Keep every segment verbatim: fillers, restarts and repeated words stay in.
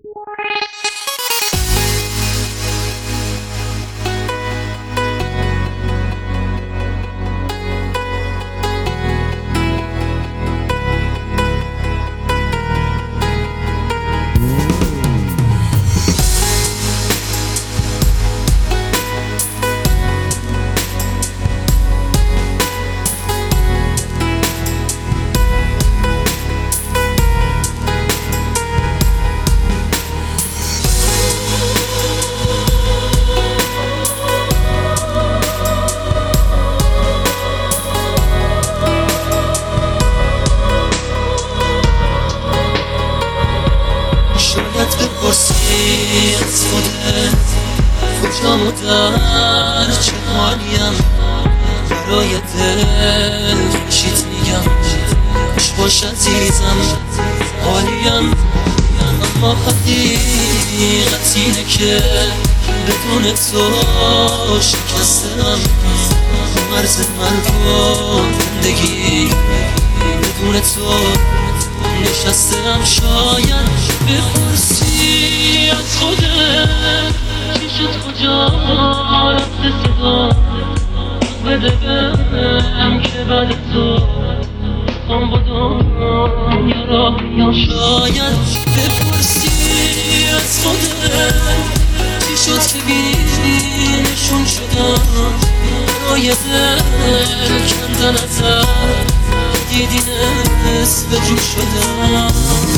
بپرسی از خودت کجام و در چه حالیم، برای دل خوشیت میگم خوش باش عزیزم حالیم. اما حقیقت اینه که بدون تو شکستم، مرز مردم زندگی بدون تو نشستم. شاید بپرسی از خودت چی شد کجا رفت صدا، بده بهم که بعد تو هم با دنیا را بیام. شاید بپرسی از خودت چی شد که بیشون شدم، برای دل کندن ازت دیدی نصف جون شدم.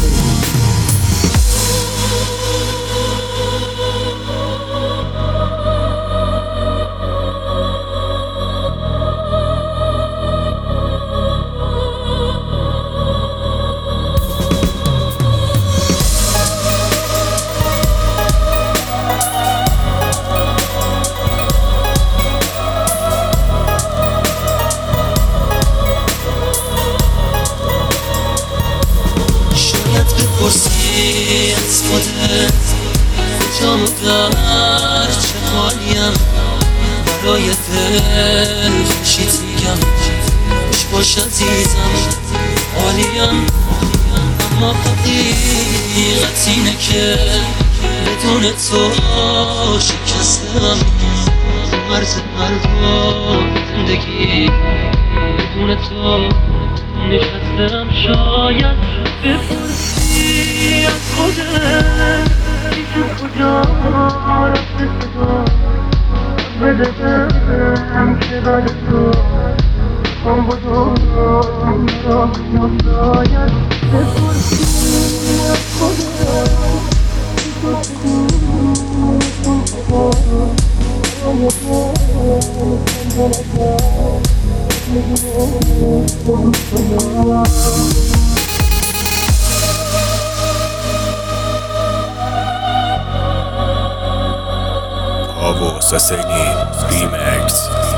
بپرسی از خودت کجام و در چه حالیم، برای دل خوشیت میگم خوش باش عزیزم حالیم. اما حقیقت اینه که بدون تو شکستم، مرز مردم زندگی بدون تو نشستم. شاید بپرسی از خودت چی شد کجا رفت صدا، بده بهم که بعد تو هم با دنیا را بیام. شاید بپرسی از خودت چی شد کجا Avo Saseni Remix.